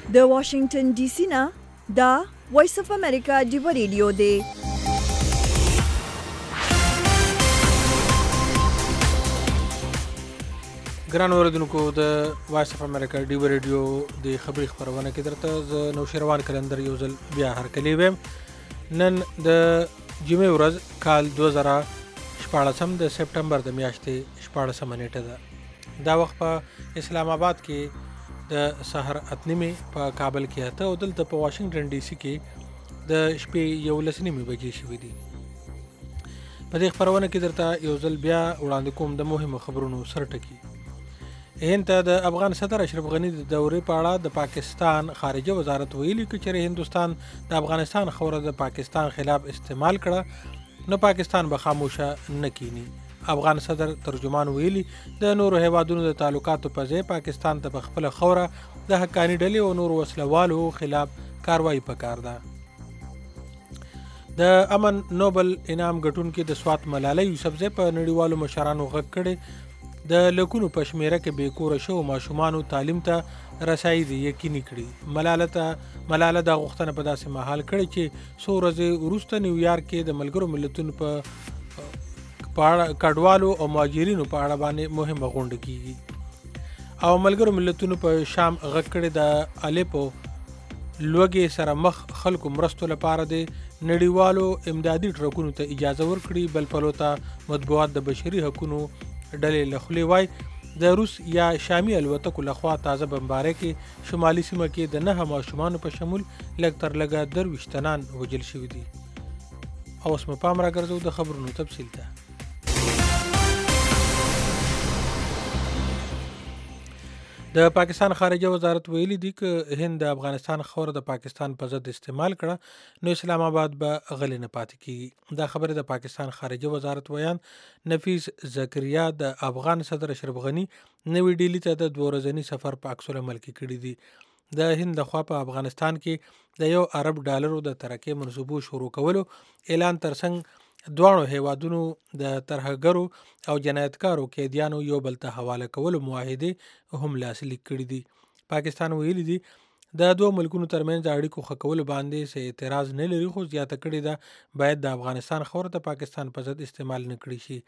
د واشنگټن ډي سي نه دا وایس اف امریکا ډیو ریډیو دی. ګران اوریدونکو د وایس اف امریکا ډیو ریډیو د خبري خبرونه کې درته ز نوشیروان کلندر یو ځل بیا هرکلی ویم. نن د جمعې ورځ کال 2014 د سپټمبر د میاشتې 14 نیټه ده. دا وخت په اسلام آباد کې د سحر اتنیمه په کابل کې اته او دلته په واشنگټن ډي سي کې د شپې 11 بجې شوې دي. په دې خبرونه کې درته یو ځل بیا وړاندې کوم د مهمو خبرونو سرټکی. هند ته د افغان صدر اشرف غنی د دورې په اړه د پاکستان خارجه وزارت ویلي چې هندستان د افغانستان خوره د پاکستان خلاف استعمال کړه نو پاکستان به خاموشه نه کینی. افغان صدر ترجمان ویلي د نورو هیوادونو د تعلقاتو په ځای پاکستان ته په خپل خوره د حقانی ډلې او نورو وسلوالو خلاف کاروایی پکار ده. د امن نوبل انعام ګټونکي د سوات ملاله یوسفزۍ په نړیوالو مشرانو غږ کړي د لکونو په شمیره کې بې کوره شوو ماشومانو تعلیم ته رسایي دي یقیني کړي. ملاله دا غوښتنه په داسې مهال کړې چې څو ورځې وروسته نیویارک کې د ملګرو ملتونو په کډوالو او مهاجرینو په اړه باندې مهمه غونډه کیږي او ملګرو ملتونو په شام غږ کړي د الیپو لوګي سره مخ خلکو مرستو لپاره د نړیوالو امدادي ټرکونو ته اجازه ورکړي. بل پلوته مطبوعات د بشري حقوقو ډلې لخوا وای د روس یا شامي الوتکو لخوا تازه بمبارۍ کې شمالي سیمه کې د 9 ماشومانو په شمول لږ تر لږه 23 تنان وژل شوي دي. او اوس مو پام راګرځو د خبرونو تفصیل ته. د پاکستان خارجه وزارت ویلي دی چې هند د افغانستان خور د پاکستان په ضد استعمال کړه نو اسلام آباد به غلې نه پاتې کیږي. دا خبره د پاکستان خارجه وزارت ویان نفیس زکریا د افغان صدر اشرف غنی نوې ډیلی ته د 2 ورځنی سفر په عکس العمل کې کړی دی. د هند لخوا په افغانستان کې د $1 ارب د ترکې منصوبو شروع کولو اعلان ترڅنګ دوانو هیوادونو د ترهګرو او جنایتکارو قیدیانو یو بل ته حواله کولو معاهده هم لاسلیک کړي دي. پاکستان ویلي دي د دوه ملکونو ترمنځ اړیکو ښه کولو باندې څه اعتراض نه لري خو زیاته کړي ده باید د افغانستان خور د پاکستان په ضد استعمال نه کړي شي.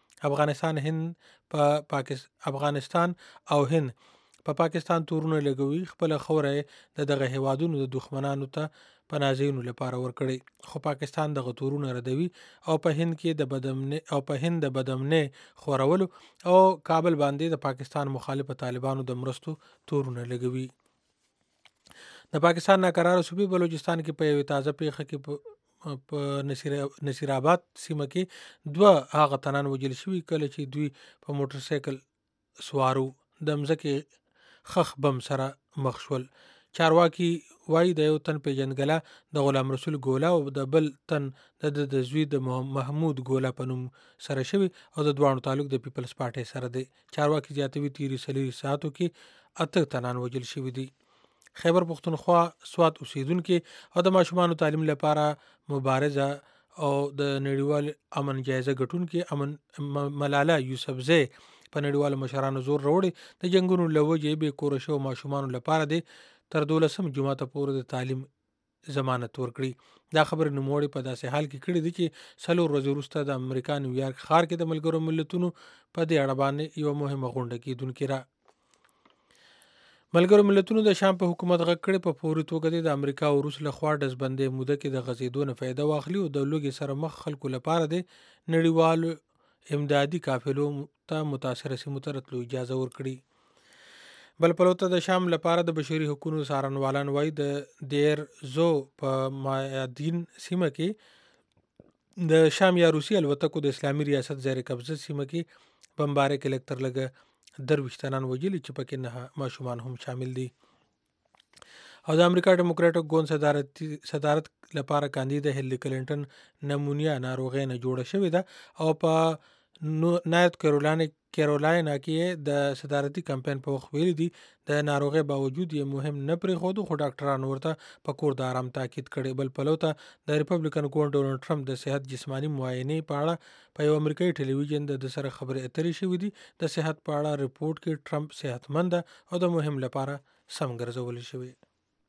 افغانستان او هند په پاکستان تورونه لګوي خپل خوره دغه هیوادونو د دښمنانو ته پناهځینو لپاره ورکړي خو پاکستان دغه تورونه ردوي او په هند کې د بدامنۍ خورولو او کابل باندې د پاکستان مخالف طالبانو د مرستو تورونه لګوي. د پاکستان ناقرار صوبې بلوچستان کې په یوه تازه پیښه کې په نصیر آباد سیمه کې 2 هغه تنان وژل شوي کله چې دوی په موټر سایکل سوارو د مځکې خخ بم سره مخ شول. چارواکي وایي د یو تن پیژندګله د غلام رسول ګولا او د بل تن د زوی د محمود ګولا په نوم سره شوی او د دوانو تعلق د پیپلز پارټي سره دی. چارواکي زیاتوي تیری سلیری ساعتو کې 8 تنان وژل شوي دي. خیبر پختونخوا سوات اوسیدونکو او د ماشومانو تعلیم لپاره مبارزه او د نړیوال امن جایزه ګټونکي ملاله یوسفزۍ په نړیوالو مشرانو زور وروړي د جنگونو لوجې به کور شو ماشومانو لپاره دي تر 12 جمعه پورې د تعلیم ضمانت ورکړي. دا خبر نوموړي په داسې حال کې کړی دی چې 4 ورځې وروسته د امریکا نیویارک ښار کې د ملګرو ملتونو په دې اړه باندې یو مهمه غونډه کیدونکې را ملګرو ملتونو د شام په حکومت غږ کړي په فوري توګه د امریکا او روس لخوا د ځبندې موده کې د غزیدو نه فایده واخلي او د لوګي سره مخ خلکو لپاره د نړیوالو امدادي قافلو ته متاثر سیمو ته راتلو اجازه ورکړي. بل پلوته د شام لپاره د بشري حقوقو څارنوالان وایي د دیر زو په مایادین سیمه کې د شام یا روسي الوتکو د اسلامي ریاست زیر قبضه سیمه کې بمبارۍ کې لږ تر لږه 23 تنان وژلي چې پکې 9 ماشومان هم شامل دي. او د امریکا ډیموکراټک ګوند صدارت لپاره کاندید هیلری کلینټن نمونیا ناروغي نه جوړه شوې ده او په نایت کیرولاینا کې د صدارتي کمپاین په وخت ویلي دي د ناروغي باوجود یې مهم نه پرېښود خو ډاکټرانو ورته په کور د آرام تاکید کړي. بل پلوته د ریپبلیکن ګوند ډونالډ ټرمپ د صحت جسمانی معاینې په اړه په یو امریکایي ټلویزیون د سره خبرې اترې شوې دي. د صحت په اړه ریپورت کې ټرمپ صحتمند او د مهم لپاره سم ګرځول شوی.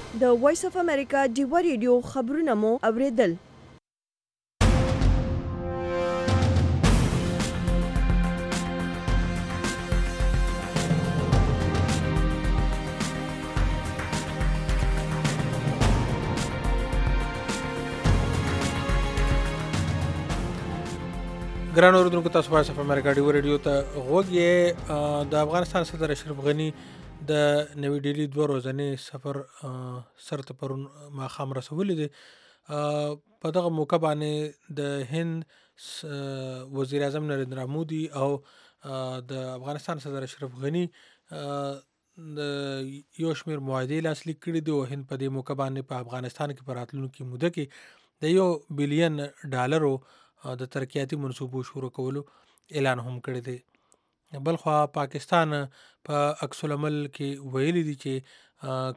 د وایس اف امریکا ډیوه ریډیو خبرونه مو اوریدل. ګران اوریدونکو، تاسو وایس اف امریکا ډیوه ریډیو ته غوږ یې. د افغانستان صدر اشرف غني د نوې ډیلي 2 ورځني سفر سرته پرون ماښام رسولی دی. په دغه موقع باندې د هند وزیر اعظم نریندرا مودي او د افغانستان صدر اشرف غني د یو شمېر معاهدې لاسلیک کړي دي او هند په دې موقع باندې په افغانستان کې په راتلونکي موده کې د $1 بلین د ترقیاتي منصوبو شروع کولو اعلان هم کړی دی. بلخوا پاکستان په عکس العمل کې ویلي دي چې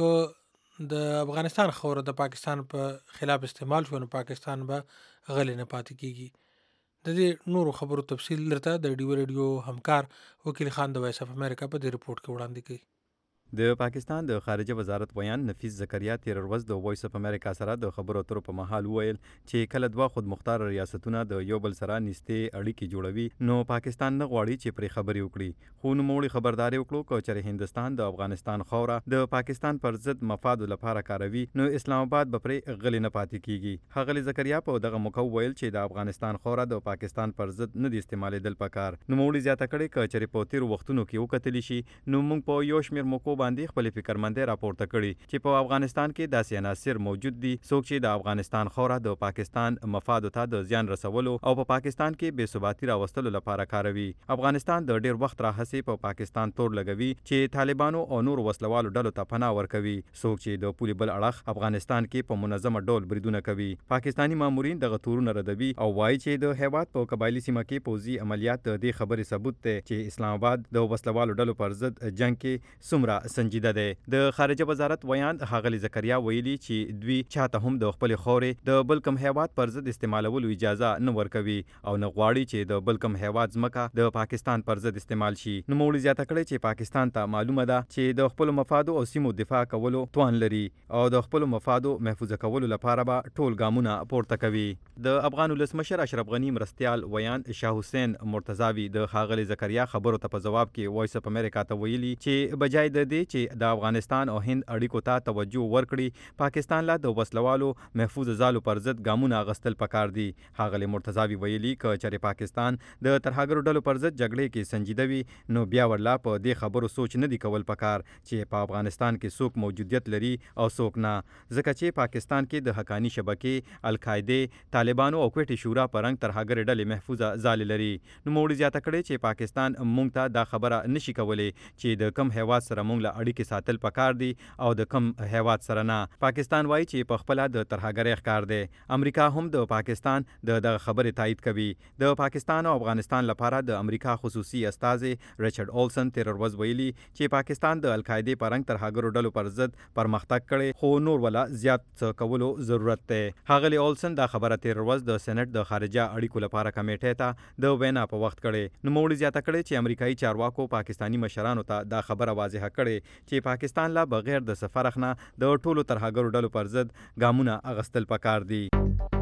که د افغانستان خاوره د پاکستان په خلاف استعمال شو نو پاکستان به غلی نه پاتې کیږي. د دې نورو خبرو تفصیل درته د ډیوه ریډیو همکار وکیل خان د وایس اف امریکا په دې رپورټ کې وړاندې کوي. د پاکستان د خارجه وزارت ویان نفیس زکریا تیر ورځ د وایس اف امریکا سره د خبرو اترو په مهال وویل چې کله دوه خود مختار ریاستونه د یو بل سره نږدې اړیکې جوړوي نو پاکستان نه غواړي چې پرې خبرې وکړي، خو نوموړي خبرداري وکړو که چېرې هندستان د افغانستان خاوره د پاکستان پر ضد مفادو لپاره کاروي نو اسلام آباد به پرې غلی نه پاتې کیږي. ښاغلي زکریا په دغه موقع وویل چې د افغانستان خاوره د پاکستان پر ضد نه دی استعمالېدل پکار. نوموړي زیاته کړې که چېرې په تیرو وختونو کې وکتلی شي نو موږ په یو شمېر موقعو باندې خپلې فکرمندۍ راپورته کړي چې په افغانستان کې داسې عناصر موجود دي څوک چې د افغانستان خاوره د پاکستان مفادو ته د زیان رسولو او په پاکستان کې بې ثباتي راوستلو لپاره کاروي. افغانستان د ډیر وخت راهیسې په پاکستان تور لګوي چې طالبانو او نور وسلوالو ډلو ته پناه ورکوي، څوک چې د پولې بل اړخ افغانستان کې په منظمه ډول بریدونه کوي. پاکستاني مامورین دغه تورونه ردوي او وایي چې د هیواد په قبایلي سیمه کې پوځي عملیات د دې خبرې ثبوت دی چې اسلام آباد د وسلوالو ډلو پر ضد جنگ کې څومره سنجیده دی. د خارجه وزارت ویان ښاغلي زکریا ویلي چې دوی چاته هم د خپل خاورې د بل کم هیواد پر ضد استعمالولو اجازه نه ورکوي او نه غواړي چې د بل کم هیواد ځمکه د پاکستان پر ضد استعمال شي. نوموړي زیاته کړې چې پاکستان ته معلومه ده چې د خپل مفادو او سیمو دفاع کولو توان لري او د خپل مفادو محفوظه کولو لپاره به ټول ګامونه پورته کوي. د افغان ولسمشر اشرف غني مرستیال ویان شاه حسین مرتضاوي د ښاغلي زکریا خبرو ته په جواب کې وایس اف امریکا ته ویلي چې بجای د دې چې د افغانستان او هند اړیکو ته توجه ورکړي پاکستان لا د وسلوالو محفوظ ځالو پر ضد ګامونه اخیستل پکار دي. ښاغلي مرتضاوي ویلي که چېرې پاکستان د ترهګرو ډلو پر ضد جګړې کې سنجیده وي نو بیا ورلا په دې خبرو سوچ نه دی کول پکار چې په افغانستان کې څوک موجودیت لري او څوک نه، ځکه چې پاکستان کې د حقاني شبکې، القاعده، طالبانو او کویټي شورا په رنګ ترهګرې ډلې محفوظه ځالې لري. نوموړي زیاته کړې چې پاکستان موږ ته دا خبره نشي کولی چې د کم هیواد سره موږ له اړیکې ساتل پکار دي او د کم هیواد سره نه. پاکستان وایي چې په خپله د ترهګرۍ ښکار دی. امریکا هم د پاکستان دغه خبرې تایید کوي. د پاکستان او افغانستان لپاره د امریکا خصوصي استازی ریچارډ اولسن تیر ورځ ویلي چې پاکستان د القاعدې په رنګ ترهګرو ډلو پر ضد پرمختګ کړی خو نور ولا زیات څه کولو ضرورت دی. ښاغلي اولسن دا خبره تیر ورځ د سېنات د خارجه اړیکو لپاره کمیټې ته د وینا په وخت کړې. نوموړي زیاته کړې چې امریکایي چارواکو پاکستاني مشرانو ته دا خبره واضحه کړې چې پاکستان لا بغیر د سفرخ نه د ټولو ترهګرو ډلو پر ضد ګامونه اخیستل پکار دي.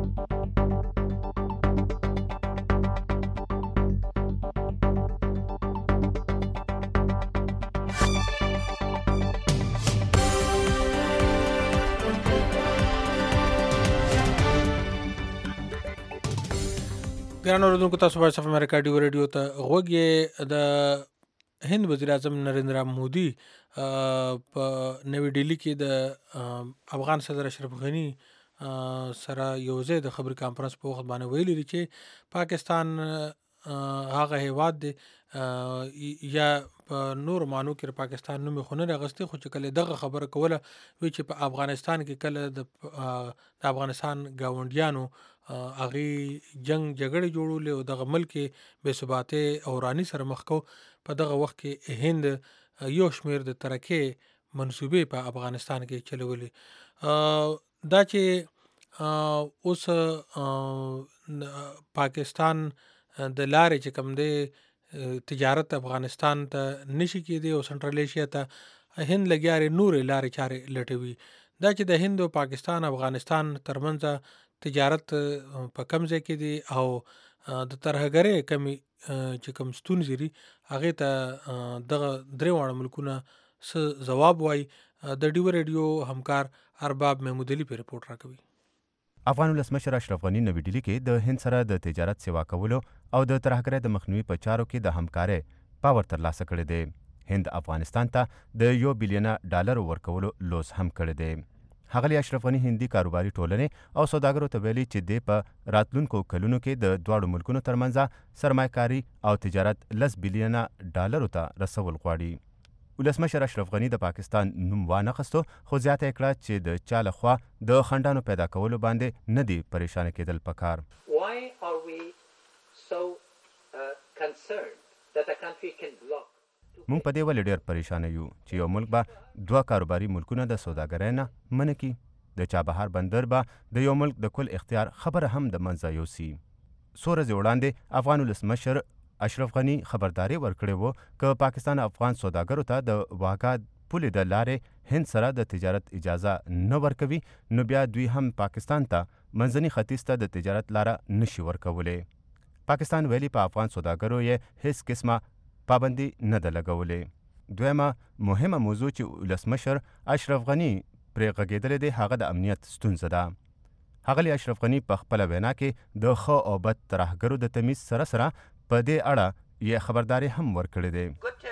ګران اوریدونکو، تاسو وایس اف امریکا ډیوه ریډیو ته غوږ یې. د هند وزیر اعظم نریندرا مودي په نوې ډیلي کې د افغان صدر اشرف غني سره یو ځای د خبري کانفرنس په وخت باندې ویلي دي چې پاکستان هغه هیواد دی یا په نور معنو کې پاکستان نوم خو نه راغستې، خو چې کله دغه خبره کوله وی چې په افغانستان کې کله د افغانستان گاونډیانو هغه جنگ جګړه جوړولې او دغه ملک بې ثباتۍ او رانی سره مخ کو، په دغه وخت کې هند یو شمیر د ترکیې منصوبې په افغانستان کې چلولې. دا چې اوس پاکستان د لارې چې کوم دی تجارت افغانستان ته نشي کېدی او سنټرل ایشیا ته هند لګیارې نورې لارې چارې لټوي. دا چې د هند او پاکستان افغانستان ترمنځ تجارت په کم ځای کې دی او د ترهګرۍ کمی چې کوم ستونزې دي هغې ته دغه درې واړه ملکونه څه ځواب وایي. د ډیو ریډیو همکار ارباب محمودعلي په رپورټ راکوي. افغان ولسمشر اشرف غني نوې ډیلي کې د هند سره د تجارت سیوا کولو او د ترهګرۍ د مخنیوي په چارو کې د همکارۍ باور ترلاسه کړی دی. هند افغانستان ته د $1 بلین ورکولو لوز هم کړی دی. ښاغلي اشرف غني هندي کاروباري ټولنې او سوداګرو ته ویلي چې دی په راتلونکو کلونو کې د دواړو ملکونو ترمنځ سرمایه‌کاري او تجارت $10 بلین ته رسول غواړي. ولسمشر اشرف غني د پاکستان نوم وانخستو خو زیاته کړه چې د چا لخوا د خنډانو پیدا کولو باندې نه دی پریشانه کېدل پکار. مونږ په دې ولې ډېر پریشانه یو چې یو ملک به 2 کاروباري ملکونه د سوداګرۍ نه منع کړي. د چابهار بندر به د یو ملک د کل اختیار خبره هم د منځه یوسي. څو ورځې وړاندې افغان ولسمشر اشرف غني خبرداري ورکړې وه که پاکستان افغان سوداګرو ته د واګا پولې د لارې هند سره د تجارت اجازه نه ورکوي نو بیا دوی هم پاکستان ته منځني ختیځ ته د تجارت لاره نشي ورکولی. پاکستان ویلي په افغان سوداګرو یې هیڅ قسمه پابندي نه ده لګولې. دویمه مهمه موضوع چې ولسمشر اشرف غني پرې غږېدلی دی هغه د امنیت ستونزه ده. ښاغلي اشرف غني په خپله وینا کې د ښه او بد ترهګرو د تمیز سره سره په دې اړه یې خبرداري هم ورکړې ده.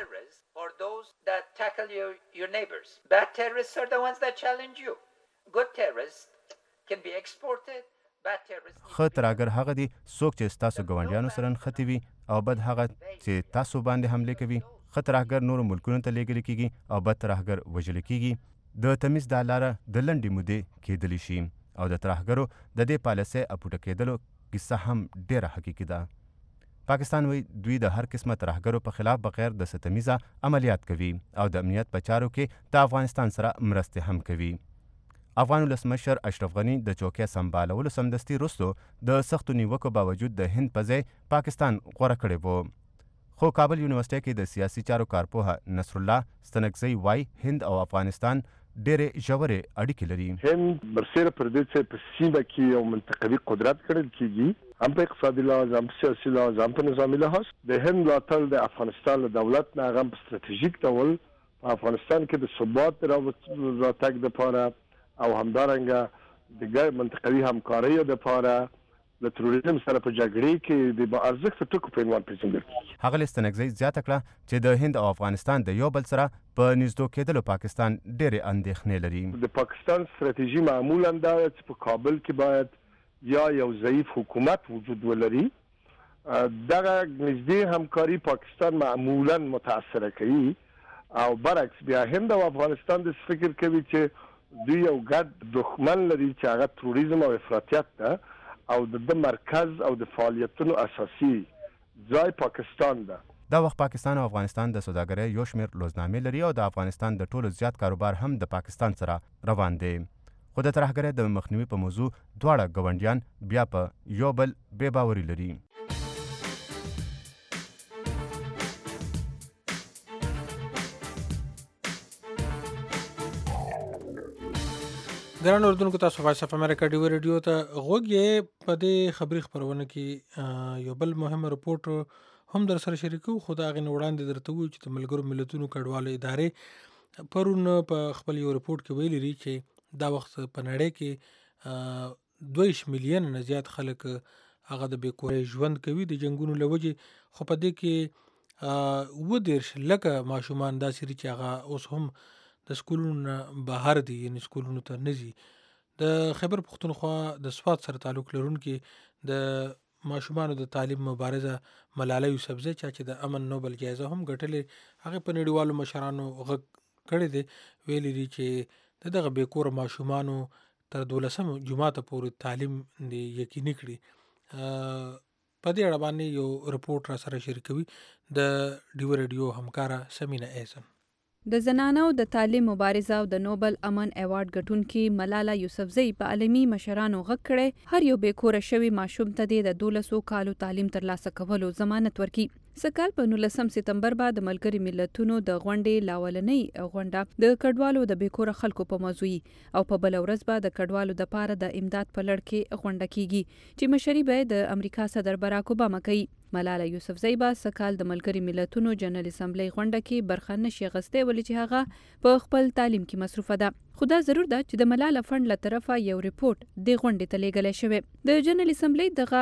ښه ترهګر هغه دی څوک چې ستاسو ګاونډیانو سره نښتي وي او بد هغه چې تاسو باندې حملې کوي. ښه ترهګر نورو ملکونو ته لیږلی کیږي او بد ترهګر وژلی کیږي. د تمیز دا لاره د لنډې مودې کیدلی شي او د ترهګرو د دې پالیسۍ اپوټه کیدلو کیسه هم ډیره حقیقي ده. پاکستان وی دوی د هر قسمه ترهګرو په خلاف بغیر د ستمیزه عملیات کوي او د امنیت په چارو کې د افغانستان سره مرستې هم کوي. افغان ولسمشر اشرف غني د چوکۍ سمبالولو سمدستي وروستو د سختو نیوکو باوجود د هند په ځای پاکستان غوره کړی و. خو کابل یونیورسټۍ کې د سیاسي چارو کارپوه نصرالله ستنکزی وای هند او افغانستان ډېرې ژورې اړیکې لري. هند برسېره پر دې چې په سیمه کې یو منطقوي قدرت ګڼل کیږي هم په اقتصادي لحاظ هم په سیاسي لحاظ هم په نظامي لحاظ. د هند ملاتړ د افغانستان له دولت نه هغه په ستراتیژیک ډول په افغانستان کې د ثبات راتګ دپاره او همدارنګه د منطقوي همکاریو دپاره د تروریزم سره په جګړې کې د با ارزښته ټکو په عنوان پېژندل کیږي. ښاغلي ستنکزی زیاته کړه چې د هند او افغانستان د یو بل سره په نږدې کېدلو پاکستان ډېرې اندېښنې لري. د پاکستان ستراتیژي معمولا دا چې په کابل کې باید یا یو ضعیف حکومت وجود ولري. دغه نږدې همکاري پاکستان معمولا متاثره کوي او برعکس بیا هند او افغانستان د فکر کوي چې دوی یو ګډ دښمن لري چې هغه تروریزم او افراطیت ده او د مرکز او د فعالیتونو اساسي ځای پاکستان ده. دا وخت پاکستان او افغانستان د سوداګرۍ یو شمېر لوزنامې لري او د افغانستان د ټولو زیات کاروبار هم د پاکستان سره روان دی. خو د ترهګرۍ د مخنیوي په موضوع دواړه ګاونډیان بیا په یو بل بې باوري لري. ګران اردوونکو تاسو وایس اف امریکا ډیو ریډیو ته غوږ یې. په دې خبري خپرونه کې یو بل مهم رپورټ هم در سره شریکو خو د هغې نه وړاندې درته وویو چې د ملګرو ملتونو کډوالو ادارې پرون په خپل یو رپورټ کې ویلي دي چې دا وخت په نړۍ کې 22 میلیون نه زیات خلک هغه د بې کورۍ ژوند کوي د جنګونو له وجې. خو په دې کې 29 لکه ماشومان داسې دي چې هغه اوس هم د سکولونو نه بهر دي یعنې سکولونو ته نه ځي. د خیبر پښتونخوا د سوات سره تعلق لرونکي د ماشومانو د تعلیم مبارزه ملاله یوسفزۍ چا چې د امن نوبل جایزه هم ګټلې هغې په نړیوالو مشرانو غږ کړی دی. ویلي دي چې د دغه بې کوره ماشومانو تر 12 جماعته پورې تعلیم دې یقیني کړي. په دې اړه باندې یو رپورټ را سره شریکوي د ډیو ریډیو همکاره سمینه ایسن. د زنانو د تعلیم مبارزه او د نوبل امن ایوارډ ګټونکي ملاله یوسفزۍ په عالمي مشرانو غږ کړی هر یو بې کوره شوي ماشوم ته د 12 کالو تعلیم ترلاسه کولو ضمانت ورکړي. سکهال په 19 سپتمبر بعد د ملګري ملتونو د غونډې لاولنۍ غونډه د کډوالو د بیکوره خلکو په موضوع او په بل ورځ به د کډوالو د پاره د امداد په لړ کې غونډه کیږي چې مشري به د امریکا صدر باراک اوباما کوي. ملاله یوسفزۍ به سکهال د ملګري ملتونو جنرال اسمبلی غونډه کې برخه نشي اخیستی ولې چې هغه په خپل تعلیم کې مصروفه ده. خو دا ضرور ده چې د ملاله فند له طرفه یو ریپورت د غونډې ته لیږلی شوی. د جنرال اسمبلی دغه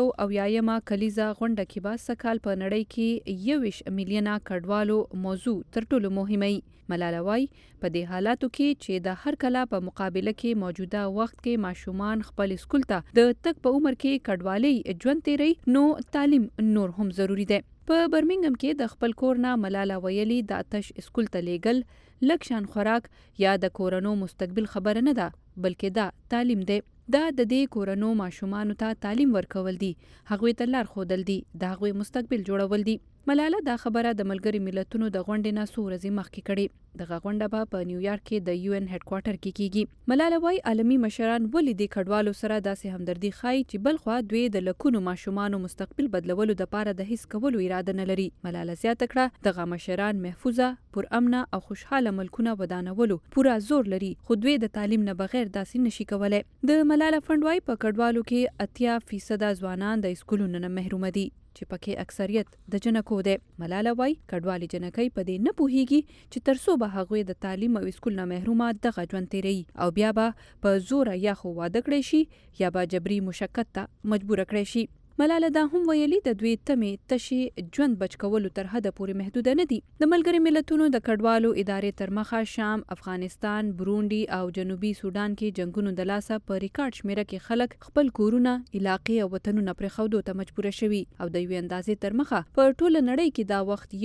71 کلیزه غونډه کې به سکهال په نړۍ کې 21 میلیونه کډوالو موضوع تر ټولو مهمه. ملاله وای په دې حالاتو کې چې د هر کله په مقابله کې موجوده وخت کې ماشومان خپل سکول ته د تک په عمر کې کډوالۍ ژوند تیری نو تعلیم نور هم ضروری دی. په برمنګم کې د خپل کور نه ملاله ویلي د آتش سکول ته لیږل لږ شان خوراک یا د کورونو مستقبل خبره نه ده بلکې دا تعلیم دی. دا د دې کورونو ماشومانو ته تعلیم ورکول دي، هغوی ته لار ښودل دي، د هغوی مستقبل جوړول دي. ملاله دا خبره د ملګري ملتونو د غونډې نه څو ورځې مخکې کړې. دغه غونډه به په نیویارک کې د UN هډ کوارټر کې کیږي. ملاله وای عالمي مشران ولې د کډوالو سره داسې همدردي ښایي چې بلخوا دوی د لکونو ماشومانو مستقبل بدلولو لپاره د هیڅ کولو اراده نه لري. ملاله زیاته کړه دغه مشران محفوظه، پرامنه او خوشحاله ملکونه ودانولو پورا زور لري خو دوی د تعلیم نه بغیر داسې نشي کولای. د ملاله فند وای په کډوالو کې 80% ځوانان د سکولونو نه محروم دي چې پکې اکثریت د جنکو دی. ملاله وای کډوالي جنکۍ په دې نه پوهیږي چې ترڅو به هغوی د تعلیم او سکول نه محرومه دغه ژوند تیروي او بیا به په زوره یا خو واده کړی شي یا به جبري مشقت ته مجبور کړی شي. ملاله دا هم ویلي د دوی تمې تشي ژوند بچ کولو تر حده پورې محدوده نه دي. د ملګري ملتونو د کډوالو ادارې تر مخه شام، افغانستان، بروندي او جنوبي سودان کې جنگونو د لاسه په ریکارډ شمیره کې خلک خپل کورونه، علاقې او وطنونه پرېښودو ته مجبور شوي او د یو اندازې تر مخه په ټوله نړۍ کې دا وخت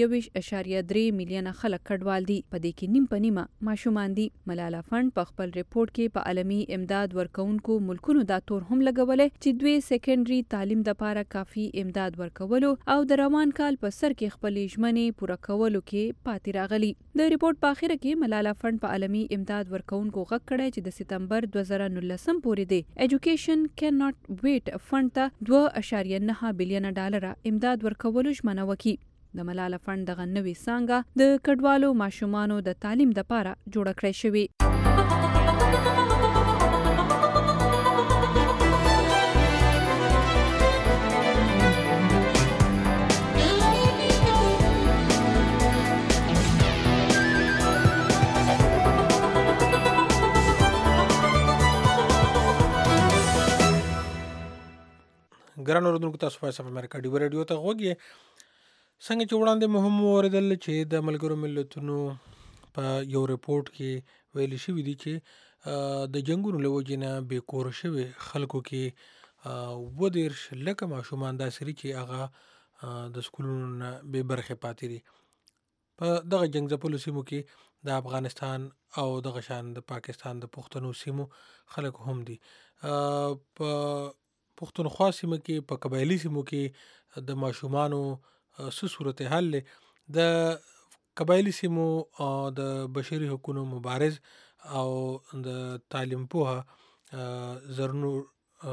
21.3 میلیونه خلک کډوال دي، په دې کې نیم په نیمه ماشومان دي. ملاله فند په خپل ریپورت کې په عالمي امداد ورکوونکو ملکونو دا تور هم لګولې چې دوی سیکنډري تعلیم د لپاره کافي امداد ورکولو او د روان کال په سر کې خپلې ژمنې پوره کولو کې پاتې راغلي. د ریپورت په اخره کې ملاله فند په عالمي امداد ورکوونکو غږ کړی چې د سپتمبر 2019 پورې د ایجوکیشن کین ناٹ ویټ فند ته 2.9 بلین ډالر امداد ورکولو ژمنه وکړي. د ملاله فند دغه نوې څانګه د کډوالو ماشومانو د تعلیم لپاره جوړه کړې شوې. ګران اوریدونکو تاسو په امریکا ډیو رادیو ته غوږی څنګه چې وړاندې مهم اوریدل چې د ملګرو ملتونو په یو ریپورت کې ویل شوی دی چې د جنگونو له وجې نه بې کوره شوي خلکو کې 20 لکه ماشومان داسې چې هغه د سکولونو نه بې برخې پاتې دي. په دغه جنگ ځپلو سیمو کې د افغانستان او دغه شان د پاکستان د پښتنو سیمو خلک هم دي. په پښتونخوا سیمه کې په قبایلي سیمو کې د ماشومانو څه صورتحال دی. د قبایلي سیمو د بشري حقوقو مبارز او د تعلیم پوهه زرنور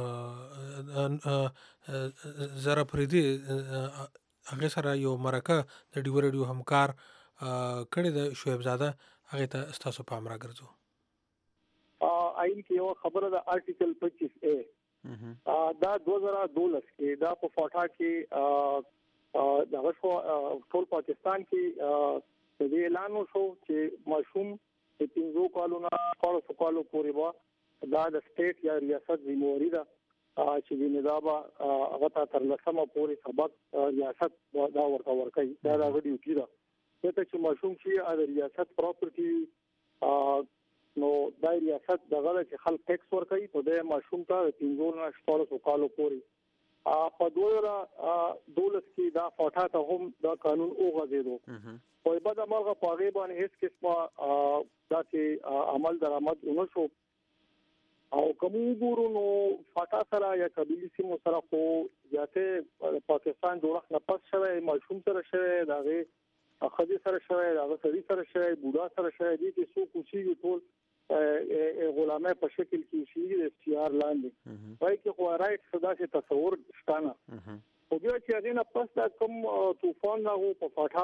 زره پریدي هغه سره یو مرکه د ډیو رادیو همکار کړی د شعیب زاده هغه ته تاسو پام راګرځو. آئین کې یو خبره د آرټیکل 25A دا 2012 کې دا په فاټا کې دا شو ټول پاکستان کې د اعلان وشو چې ماشوم د 3 کالونو 4 کالو پورې دا د سټیټ یا ریاست ذمہواری ده چې د نظام هغه تر لسمه پورې سبق ریاست دا ورته ورکوي. دا د ډیوټي ده چې ماشوم چې د ریاست پراپرټي نو دا ریاست دغه چې خلک ټیکس ورکوي په دې ماشوم ته 3 نه 14 کالو پورې په 2012 کې دا فاټا ته هم دا قانون اوغځېدو. په بعد امرغه پاغي باندې هیڅ قسمه دا چې عمل درآمد ونشو او کوم ګورو نو فاټا سره یا قبيلي سیمو سره خو ځاته پاکستان جوړښت نه پس شوی ماشوم سره شوی داغه خدي سره شوی داغه سړي سره شوی بوډا سره شوی دي چې څو کوشي ټول غلامه په شکل کې شي د اختیار لاندې وای کې خو رائټ صدا چې تصور شتانه او بیا چې هغه نه پس دا کوم طوفان راغو په فاټا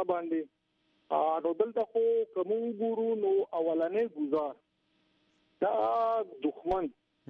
باندې نو دلته خو کوم ګورو نو اولنې گزار دا دښمن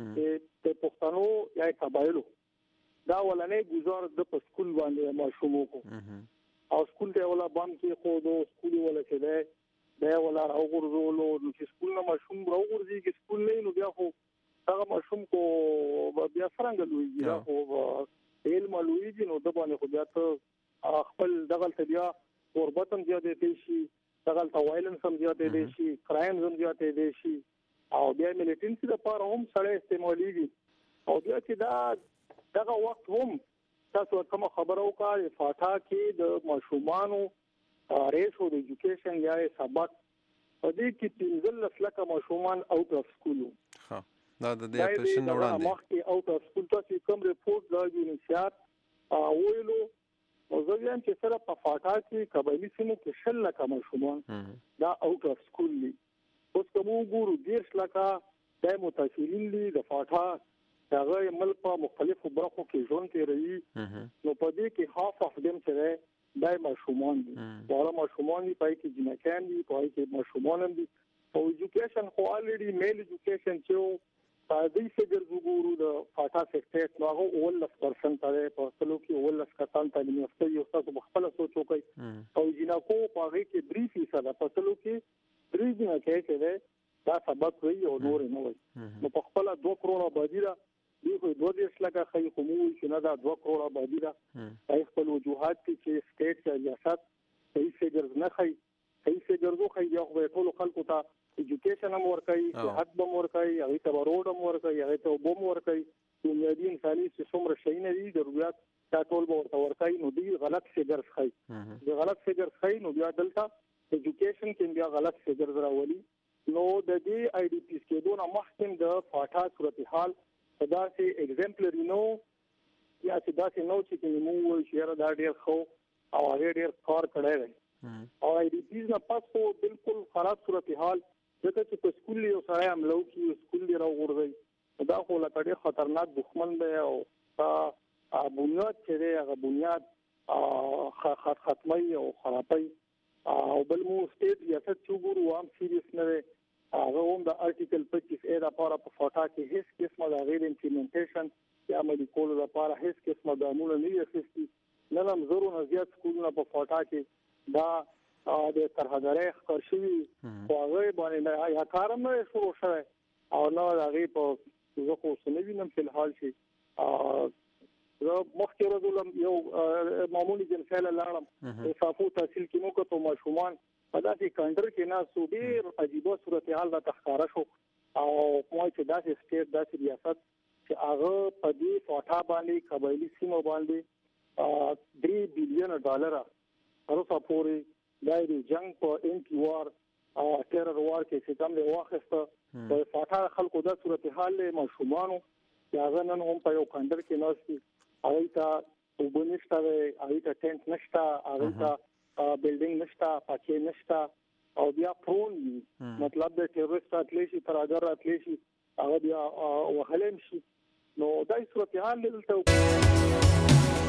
د پښتنو یا قبایلو دا اولنې گزار د سکول باندې ماشومو کو او سکول ته ولا بام کې خو دو سکول ولا چې دا ولا راغورځولو نو چې سکول نه ماشوم راغورځي کې سکول نه نو بیا خو هغه ماشوم کو بیا څنګه لوي دا خو علم لویږي نو د باندې خو بیا ته خپل دغه بیا قربتم زیاتې شي دغه وایلنس هم زیاتې شي کرایم هم زیاتې شي او بیا ملیټنسي لپاره هم سره استعمالېږي او بیا چې دغه وخت هم تاسو کوم خبرو کار فاټا کې د ماشومانو ریسو د ایجوکیشن یا سبق په دې کې 15 لک ماشومان اوټ اف سکول دا د دې اپریشن وړاندې مخکې اوټ اف سکول تاسو کوم ریپورت دا یونیسیات ویلو او ځکه چې سره په فاټا کې قبایلی سیمو کې 10 لک ماشومان دا اوټ اف سکول دي اوس کوم ګورو 10 لک د متاثرین دي د فاټا هغه ملک په مختلفو برخو کې ژوند کوي نو په دې کې هاف اف دیم چې دای ماشومان دي دا ماشومان دي پای کې جنکان دي پای کې ماشومان دي او ایجوکیشن خو الریډي میل ایجوکیشن چې دې فګر وګورو د فاټا سیکټر نو هغه 19% ترې په خپلو کې 19% تعلیم یافته یو تاسو خپل سوچ وکړئ او جنکو په هغه کې 3% په خپلو کې 3 جنکې چې دا سبق وي او نور نه وي نو په خپل 2 کروڑ آبادی دا دوی 20 لک خې کومو چې نه دا 2 کروڑ آبادی دا خپل وجوهات چې سټیټ یا ریاست صحیح فګر نه خې صحیح فګر وو خې یو په ټولو خلکو ته ایجوکیشن هم ورکړي صحت هم ورکړي هغه ته روډ هم ورکړي هغه ته وبم ورکړي بنیادی انساني څومره شي نه دي ضرورت دا ټول به ورکړي نو دی غلط فګر ښي د غلط فګر ښي نو بیا دلته ایجوکیشن کې بیا غلط فګر راولي نو د دې آی ډی پی کې دونه مخکې د فاټا صورتحال دا سي ایگزامپلری نو یا چې دا سي نو چې موږ شهر دا ډیر خو او هغه ډیر کار کړی دی او آی ډی پی نه پاسو بالکل خراب صورتحال ځکه چې په سکول یو سره عملو کې سکول دی راوړی دا خو لکه ډېر خطرناک دښمن دی او بنیاد چې دی هغه بنیاد ختمي او خرابي او بل مو سټیټ ریاست چې ګورو عام سیریس نه دی هغه هم د آرټیکل 25 اے لپاره په فاټا کې هیڅ قسمه د غیر امپلیمنټیشن یا عملي کولو لپاره هیڅ قسمه د عمل نه اخیستي نه هم زرو زیات سکولونه په فاټا کې دا د ترهګرۍ ښکار شوي خو هغه باندې یا کارم نه شروع شوی او نه هغه په زه خو څه وینم په الحال شي زه مخکې ورځولم یو معمولی جلسه لاړم صافو تحصیل کې نو کوم ماشومان په داسې کانټر کې ناسو ډېر عجیبه صورتحال را تخکاره شو او کومه چې داسې سټیټ داسې ریاست چې هغه په دې فاټا باندې قبایلی سیمو باندې $3 بلین هروسه پورې دایره جنگ په انټي وار او ټیرر وار کې چې کوم له واخسته په فاټا خلکو د صورتحال له ماشومانو هغه نن هم په یو کانټر کې ناشتي هغه ته وبنشته هغه ته ټینټ نشته هغه ته بلډینګ نشته پاکي نشته او بیا پرون مطلب د ټیرریست اتلی شي ترهګر اتلی شي هغه بیا وهلم شي نو دای صورتحال دلته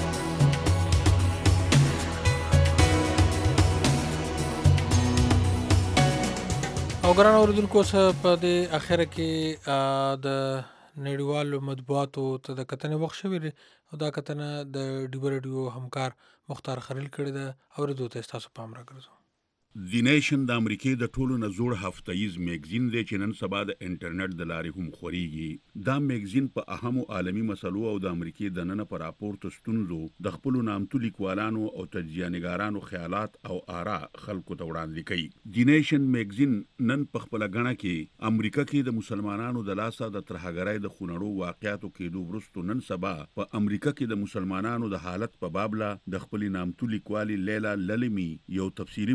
او ګران اوریدونکو څه په دې اخره کې د نړیوالو مطبوعاتو ته د کتنې وخت شوی او دا کتنه د ډیبر رادیو همکار مختار خلیل کړی ده اوریدو ته تاسو پام راګرځو دی نیشن د امریکای د ټولو نه زوړ هفتهیز میگزین دی چې نن سبا د انټرنیټ د لارې هم خوريږي دا میگزین په اهمو عالمی مسلو او د امریکای د نن پر راپورټ ستونزو د خپل نامتو لیکوالانو او تجزیه‌نګارانو خیالات او آرا خلکو ته وړاندې کوي دی نیشن میگزین نن په خپل غاڼه کې امریکا کې د مسلمانانو د لاسه د ترهګرۍ د خونړو واقعاتو کېدو وروسته نن سبا په امریکا کې د مسلمانانو د حالت په باب لا د خپل نامتو لیکوالي لیلا للمی یو تفصیلی معلوماتي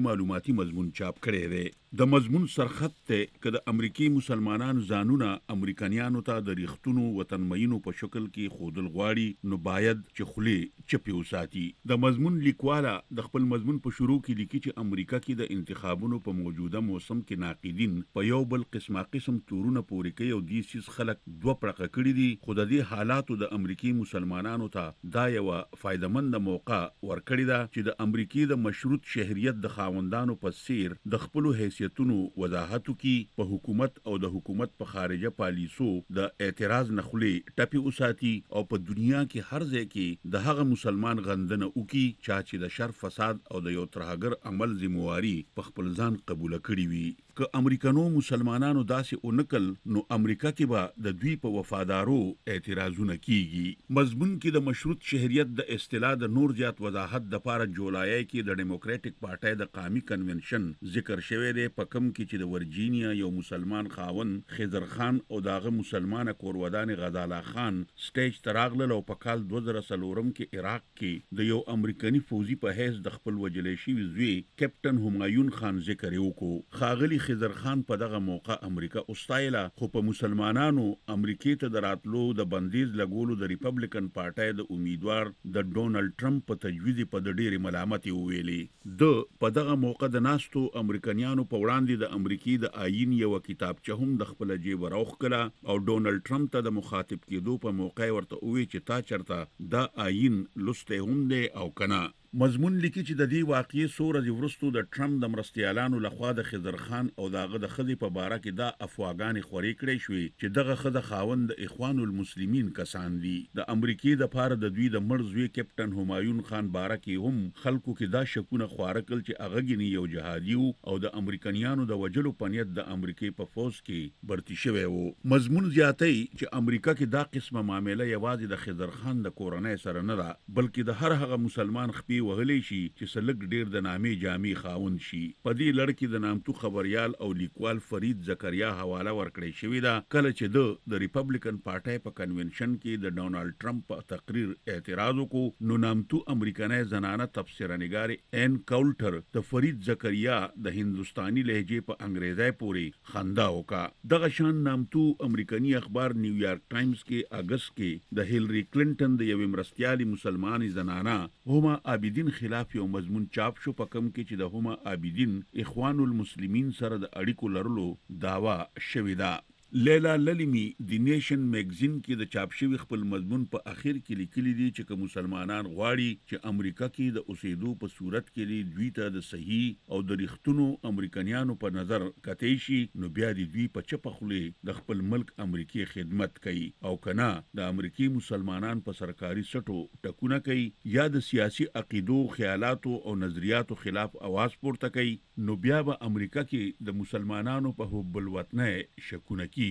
تفصیلاتی مضمون چاپ کړی دی. د مضمون سرخط ته که د امریکای مسلمانانو ځانونه امریکایانو ته د ریښتونو وطنمینو په شکل کې ښودل غواړي نو باید چې خولې چپې وساتي. د مضمون لیکواله د خپل مضمون په شروع کې لیکي چې امریکا کې د انتخابونو په موجوده موسم کې ناقدین په یو بل قسم تورونه پورې کوي او دې سیس خلک دوه پړقه کړي دي، خو د دې حالاتو د امریکای مسلمانانو ته دا یوه فایدمنده موقع ورکړې ده چې د امریکای د مشروط شهریت د خاوندانو په څیر د خپلو حیثیتونو وضاحت وکړي، په حکومت او د حکومت په خارجه پالیسو د اعتراض نه خولې ټپې وساتي او په دنیا کې هر ځای کې د هغه مسلمان غندنه وکړي چې د شر فساد او د یو ترهګر عمل ذمہواری په خپل ځان قبول کړي وي. که امریکانو مسلمانانو داسې اونکل نو امریکا کې به د دوی په وفادارو اعتراضونه کیږي. مضمون کې د مشروط شهریت د اصطلاح د نور زیات وضاحت د پاره جولای کې د ډیموکراټک پارټي د قومي کنونشن ذکر شوی دی، په کوم کې چې د ورجینیا یو مسلمان خاون خضر خان او داغه مسلمانه کورودان غزاله خان سټیج تراغله او په کال 2003 کې عراق کې د یو امریکایي فوجي په حیث د خپل وجلې شوی زوی کیپټن همایون خان ذکر وکړو. خاغلی خضر خان په دغه موقع امریکا اوستایله، خو په مسلمانانو امریکای ته د راتلو د بندیز لګولو د ریپبلیکن پارټي د امیدوار د ډونالد ټرمپ په تجویز په د ډېرې ملامتي ویلي. د په دغه موقع د ناستو امریکایانو په وړاندې د امریکای د آئین یو کتابچه هم د خپل جیب راوخ کړه او ډونالد ټرمپ ته د مخاطب کېدو په موقع ورته وی چې تا چرته دا آئین لسته هم دی او کنه. مضمون لیکي چې د دې واقعي څو ورځې وروسته د ټرمپ د مرستیالانو لخوا د خضر خان او داغه د ښځې په باره کې دا افواګانې خورې کړې شوې چې دغه ښځه خاوند د اخوان المسلمین کسان دي. د امریکای د پاره د دوی د مړ زوی کیپټن همایون خان باره کې هم خلکو کې دا شکونه خواره کړل چې هغه ګینې یو جهادي او د امریکایانو د وجلو په نیت د امریکای په فوج کې برتی شوی وو. مضمون زیاتوي چې امریکا کې دا قسمه معامله یوازې د خضر خان د کورنۍ سره نه ده، بلکې د هر هغه مسلمان خپې وغلی شي چې سلګ ډیر د نامې جامې خاوند شي. په دې لړ کې د نامتو خبريال او لیکوال فرید زکریا حواله ورکړې شوې ده کله چې د ریپبلیکن پارټي په کنونشن کې د ډونالد ټرمپ په تقریر اعتراض وکړو نو نامتو امریکایي زنانه تفسیرنګار ان کاولټر د فرید زکریا د هندستاني لهجې په انګریزي پورې خندا وکړه. دغه شان نامتو امریکایي اخبار نیویارک ټایمز کې اگست کې د هیلری کلینټن د یوې مرستیالي مسلمانې زنانه هما عابدین خلاف یو مضمون چاپ شو په کوم کې چې د هما عابدین اخوان المسلمین سره د اړیکو لرلو داوا شوې ده. لیلا للیمی د نیشن میگزین کې د چاپ شوی خپل مضمون په اخر کې لیکلي دي چې که مسلمانان غواړي چې امریکا کې د اوسېدو په صورت کې دوی ته د صحیح او د ریښتونو امریکایانو په نظر کتای شي نو بیا د دوی په چپه خولې د خپل ملک امریکای خدمت کوي او کنه د امریکای مسلمانان په سرکاري سټو ټکونه کوي یا د سیاسي عقیدو خیالاتو او نظریاتو خلاف आवाज پورته کوي نو بیا به امریکا کې د مسلمانانو په حب الوطن شکونه کوي.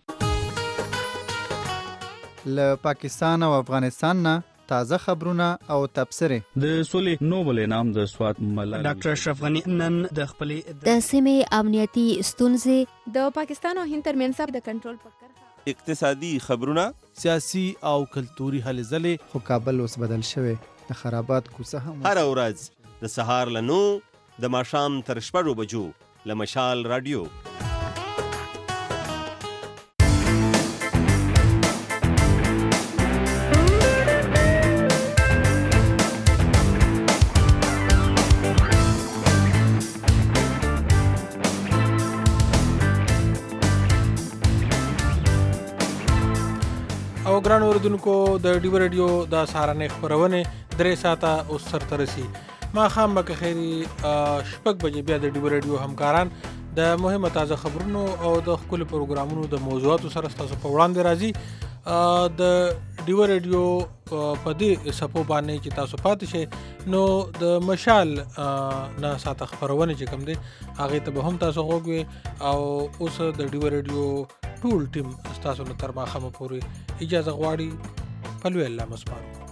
له پاکستان او افغانستان نه تازه خبرونه او تبصره. د سولې نوبل انعام د سوات ملالۍ ډاکټر اشرف غنی نن د خپل د سیمې امنیتي ستونزې د پاکستان او هند ترمنځ د کنټرول پکړه اقتصادي خبرونه سیاسي او کلتوري هلې ځلې. خو کابل اوس بدل شوی د خرابات کوڅه هم هر ورځ د سهار له 9 د ماښام تر 6 بجو له مشال رادیو. او ګران اوردونکو د ډیو رادیو د سهارنې خبرونه 3 ساعته اوس سره رسي. ما خام به خیری شپږ بجې بیا د ډیو رادیو همکاران د مهمه تازه خبرونو او د خپل پروګرامونو د موضوعاتو سره تاسو په وړاندې راځي. د ډیو رادیو په دې سپو باندې چې تاسو پاتې شئ نو د مشال نه ساته خبرونه چې کوم دي هغه ته به هم تاسو غوږی او اوس د ډیو رادیو ټول ټیم تاسو نو تر ماخه پورې اجازه غواړي. په لوی الله مسپارو.